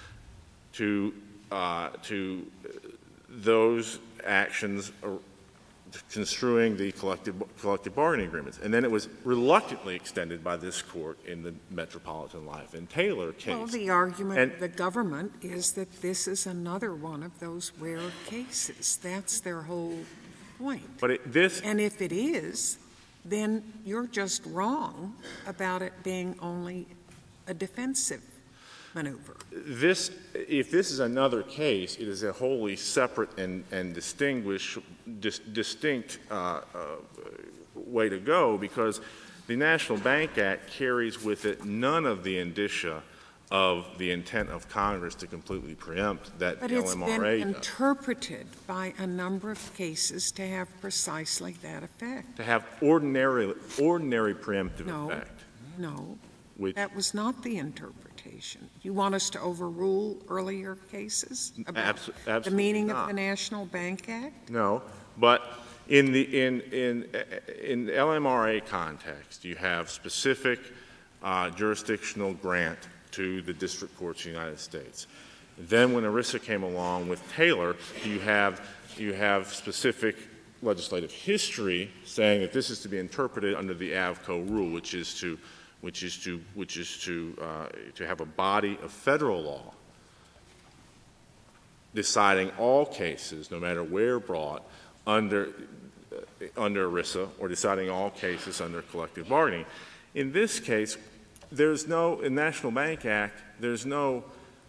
to uh, to those actions construing the collective collective bargaining agreements, and then it was reluctantly extended by this court in the Metropolitan Life and Taylor case. Well, the argument and, of the government is that this is another one of those rare cases. That's their whole point. But it, this, and if it is, then you're just wrong about it being only a defensive maneuver. This, if this is another case, it is a wholly separate and, and distinguished, dis, distinct uh, uh, way to go, because the National Bank Act carries with it none of the indicia of the intent of Congress to completely preempt that but the it's L M R A been does. interpreted by a number of cases to have precisely that effect. To have ordinary, ordinary preemptive No, effect. no, Which, that was not the interpretation. You want us to overrule earlier cases about abs- the absolutely meaning not. of the National Bank Act? No, but in the in in in the L M R A context, you have specific uh, jurisdictional grant to the district courts of the United States. Then, when ERISA came along with Taylor, you have you have specific legislative history saying that this is to be interpreted under the AVCO rule, which is to which is to which is to uh, to have a body of federal law deciding all cases, no matter where brought, under uh, under ERISA, or deciding all cases under collective bargaining. In this case, there's no in the National Bank Act. There's no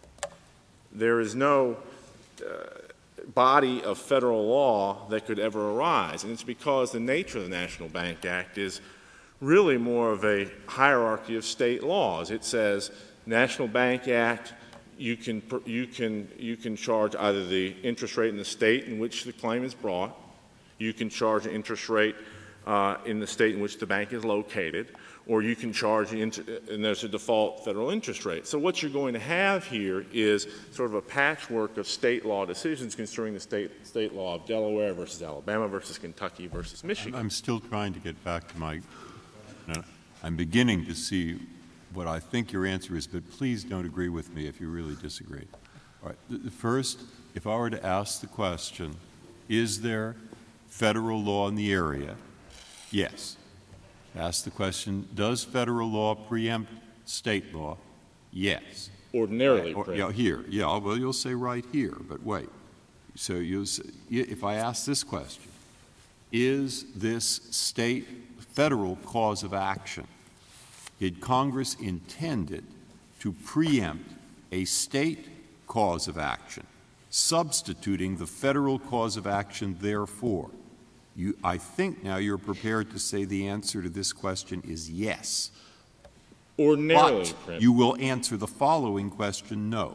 there is no uh, body of federal law that could ever arise, and it's because the nature of the National Bank Act is really more of a hierarchy of state laws. It says National Bank Act, you can you can you can charge either the interest rate in the state in which the claim is brought, you can charge an interest rate uh, in the state in which the bank is located, or you can charge the inter- and there's a default federal interest rate. So what you're going to have here is sort of a patchwork of state law decisions concerning the state state law of Delaware versus Alabama versus Kentucky versus Michigan. I'm still trying to get back to my. Uh, I'm beginning to see what I think your answer is, but please don't agree with me if you really disagree. All right. The first, if I were to ask the question, is there federal law in the area? Yes. Ask the question, does federal law preempt state law? Yes. Ordinarily Or, preempt. yeah, here. Yeah, well, you'll say right here, but wait. So you'll say, if I ask this question, is this state federal cause of action, did Congress intend it to preempt a state cause of action, substituting the federal cause of action therefore? You, I think now you're prepared to say the answer to this question is yes. Ordinarily, But you will answer the following question, no.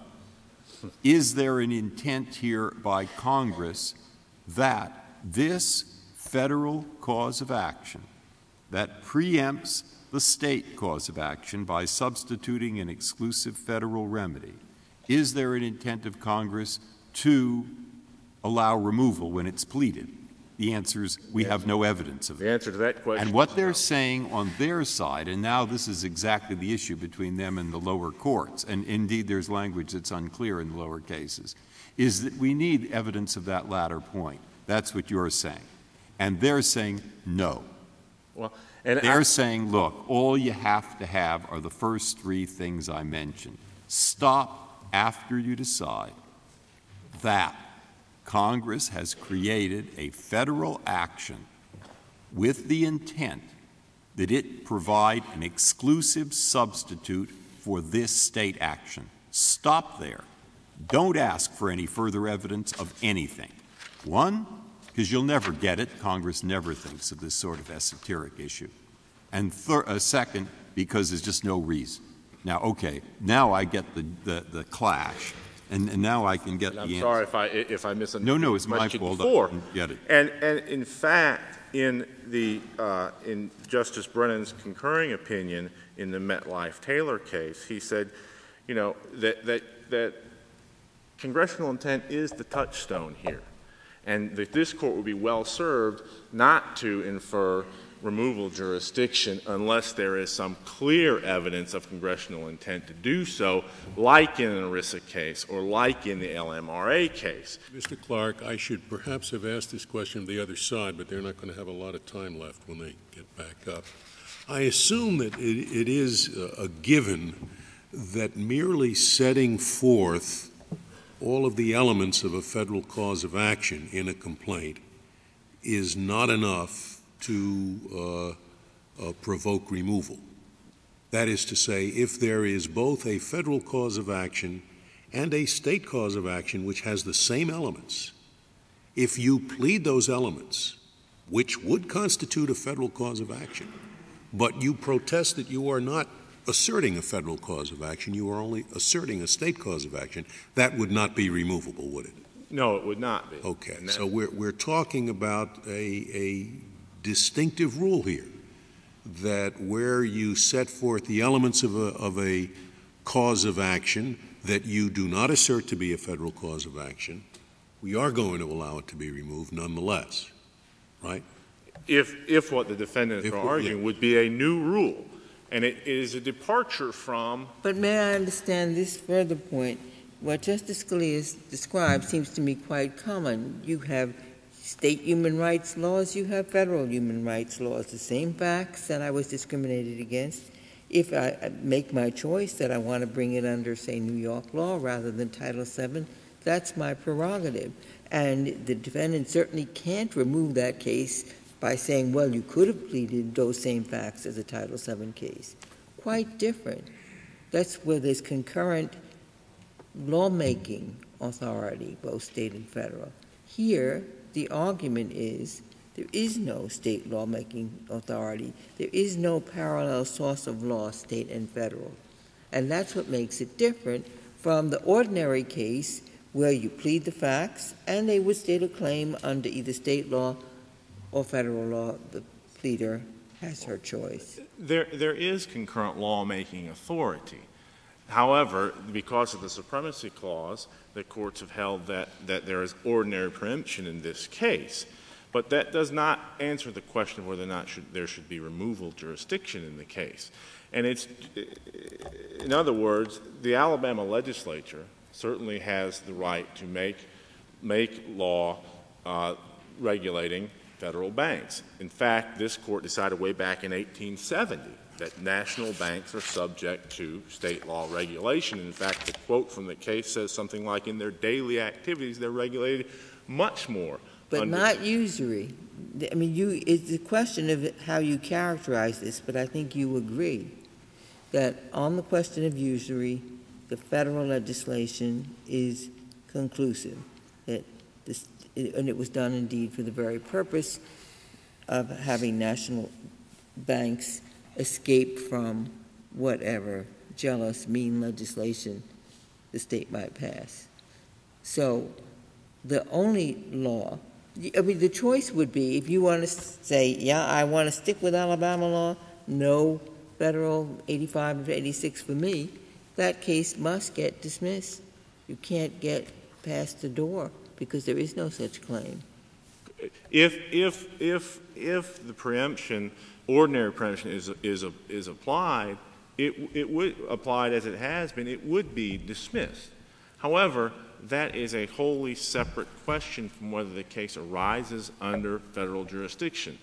Is there an intent here by Congress that this federal cause of action that preempts the state cause of action by substituting an exclusive federal remedy, is there an intent of Congress to allow removal when it's pleaded? The answer is we have no evidence of it. The answer to that question And what is they're no. saying on their side, and now this is exactly the issue between them and the lower courts, and indeed there's language that's unclear in the lower cases, is that we need evidence of that latter point. That's what you're saying. And they're saying no. Well, and They're I, saying, look, all you have to have are the first three things I mentioned. Stop after you decide that Congress has created a federal action with the intent that it provide an exclusive substitute for this state action. Stop there. Don't ask for any further evidence of anything. One, because you'll never get it. Congress never thinks of this sort of esoteric issue. And thir- uh, second, because there's just no reason. Now, okay, now I get the, the, the clash, and, and now I can get and the I'm answer. sorry if I if I misunderstood. No, no, it's my question fault. Before. I didn't get it. And and in fact, in the uh, in Justice Brennan's concurring opinion in the MetLife Taylor case, he said, you know, that that that congressional intent is the touchstone here, and that this court would be well served not to infer removal jurisdiction unless there is some clear evidence of congressional intent to do so, like in an ERISA case or like in the L M R A case. Mister Clark, I should perhaps have asked this question of the other side, but they're not going to have a lot of time left when they get back up. I assume that it, it is a given that merely setting forth all of the elements of a federal cause of action in a complaint is not enough to uh, uh, provoke removal. That is to say, if there is both a federal cause of action and a state cause of action which has the same elements, if you plead those elements, which would constitute a federal cause of action, but you protest that you are not asserting a federal cause of action, you are only asserting a state cause of action, that would not be removable, would it? No, it would not be. Okay, that, so we're, we're talking about a, a distinctive rule here, that where you set forth the elements of a, of a cause of action that you do not assert to be a federal cause of action, we are going to allow it to be removed nonetheless, right? If, if what the defendants If are we- arguing yeah. would be a new rule, and it is a departure from. But may I understand this further point? What Justice Scalia described seems to me quite common. You have state human rights laws, you have federal human rights laws, the same facts that I was discriminated against. If I make my choice that I want to bring it under, say, New York law rather than Title seven, that's my prerogative. And the defendant certainly can't remove that case by saying, well, you could have pleaded those same facts as a Title seven case. Quite different. That's where there's concurrent lawmaking authority, both state and federal. Here, the argument is there is no state lawmaking authority. There is no parallel source of law, state and federal. And that's what makes it different from the ordinary case where you plead the facts and they would state a claim under either state law or federal law. The pleader has her choice. There, there is concurrent lawmaking authority. However, because of the Supremacy Clause, the courts have held that, that there is ordinary preemption in this case. But that does not answer the question of whether or not should, there should be removal jurisdiction in the case. And it's, in other words, the Alabama legislature certainly has the right to make, make law uh, regulating federal banks. In fact, this court decided way back in eighteen seventy that national banks are subject to state law regulation. In fact, the quote from the case says something like, in their daily activities, they're regulated much more. But under not usury. I mean, you, it's a question of how you characterize this, but I think you agree that on the question of usury, the federal legislation is conclusive. That this, and it was done indeed for the very purpose of having national banks escape from whatever jealous, mean legislation the state might pass. So the only law, I mean, the choice would be, if you want to say, yeah, I want to stick with Alabama law, no federal eighty-five or eighty-six for me, that case must get dismissed. You can't get past the door because there is no such claim. If, if, if, if the preemption, ordinary preemption is, is, is applied, it, it would, applied as it has been, it would be dismissed. However, that is a wholly separate question from whether the case arises under federal jurisdiction.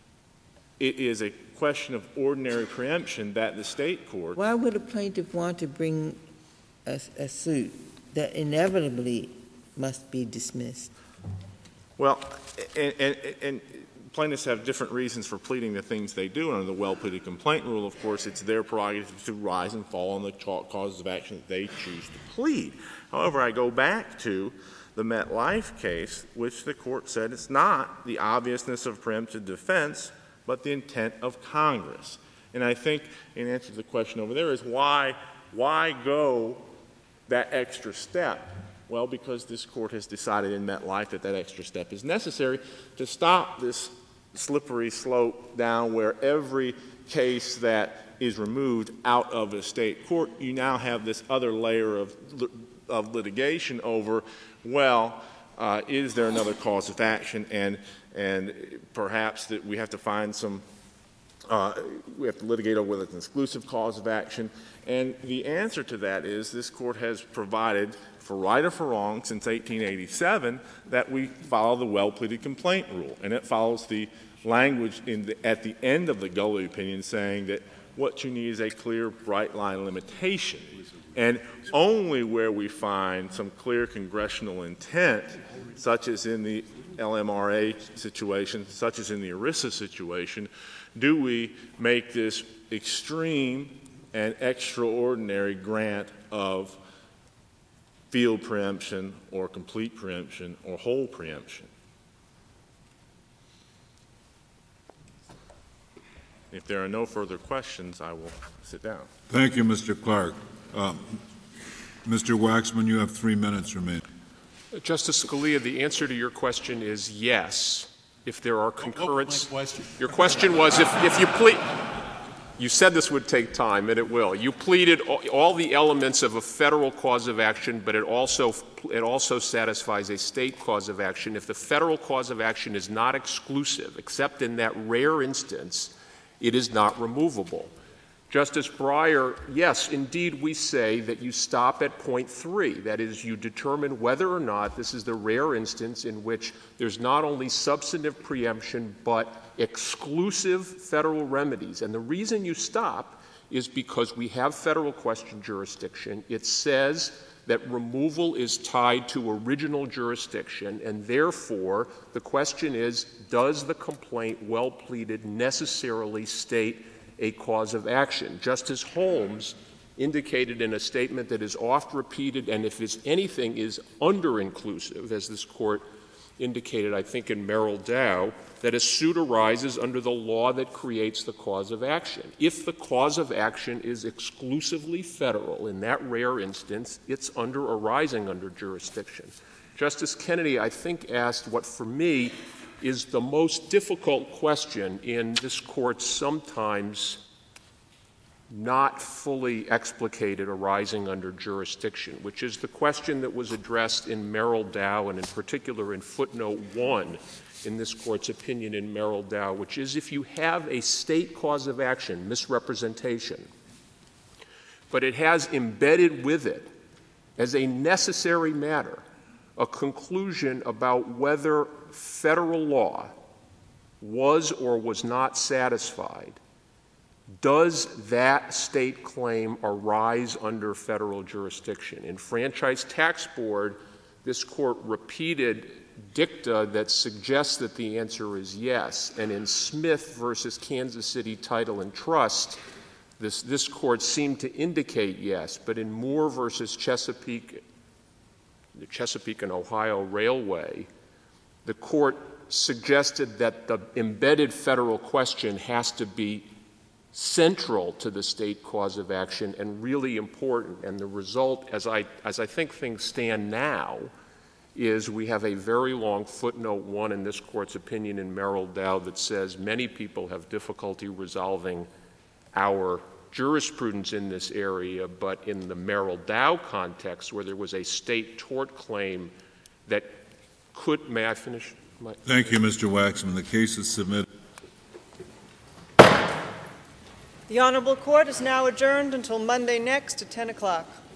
It is a question of ordinary preemption that the state court. Why would a plaintiff want to bring a, a suit that inevitably must be dismissed? Well, and, and, and plaintiffs have different reasons for pleading the things they do. Under the well-pleaded complaint rule, of course, it's their prerogative to rise and fall on the causes of action that they choose to plead. However, I go back to the MetLife case, which the court said it's not the obviousness of preemptive defense, but the intent of Congress. And I think, in answer to the question over there, is why, why go that extra step? Well, because this court has decided in MetLife that that extra step is necessary to stop this slippery slope down where every case that is removed out of a state court, you now have this other layer of, of litigation over, well, uh, is there another cause of action? And, and perhaps that we have to find some, uh, we have to litigate over whether it's an exclusive cause of action. And the answer to that is this court has provided, for right or for wrong, since eighteen eighty-seven, that we follow the well-pleaded complaint rule. And it follows the language in the, at the end of the Gully opinion saying that what you need is a clear, bright-line limitation. And only where we find some clear congressional intent, such as in the L M R A situation, such as in the ERISA situation, do we make this extreme an extraordinary grant of field preemption or complete preemption or whole preemption. If there are no further questions, I will sit down. Thank you, Mister Clark. Um, Mister Waxman, you have three minutes remaining. Justice Scalia, the answer to your question is yes. If there are concurrence, oh, question. Your question was if, if you plead. You said this would take time, and it will. You pleaded all, all the elements of a federal cause of action, but it also it also satisfies a state cause of action. If the federal cause of action is not exclusive, except in that rare instance, it is not removable. Justice Breyer, yes, indeed, we say that you stop at point three. That is, you determine whether or not this is the rare instance in which there's not only substantive preemption, but exclusive federal remedies. And the reason you stop is because we have federal question jurisdiction. It says that removal is tied to original jurisdiction, and therefore the question is, does the complaint, well pleaded, necessarily state a cause of action? Justice Holmes indicated in a statement that is oft repeated, and if it's anything is under-inclusive, as this Court indicated, I think, in Merrill Dow, that a suit arises under the law that creates the cause of action. If the cause of action is exclusively federal, in that rare instance, it's under arising under jurisdiction. Justice Kennedy, I think, asked what, for me, is the most difficult question in this Court's sometimes not fully explicated arising under jurisdiction, which is the question that was addressed in Merrill Dow, and in particular in footnote one in this Court's opinion in Merrill Dow, which is if you have a state cause of action, misrepresentation, but it has embedded with it as a necessary matter a conclusion about whether federal law was or was not satisfied, does that state claim arise under federal jurisdiction? In Franchise Tax Board, this Court repeated dicta that suggests that the answer is yes. And in Smith versus Kansas City Title and Trust, this, this Court seemed to indicate yes. But in Moore versus Chesapeake, the Chesapeake and Ohio Railway, the Court suggested that the embedded federal question has to be central to the state cause of action and really important. And the result, as I, as I think things stand now, is we have a very long footnote one in this Court's opinion in Merrill Dow that says many people have difficulty resolving our jurisprudence in this area, but in the Merrill Dow context, where there was a state tort claim that could — may I finish? My, Thank you, Mister Waxman. The case is submitted. The Honorable Court is now adjourned until Monday next at ten o'clock.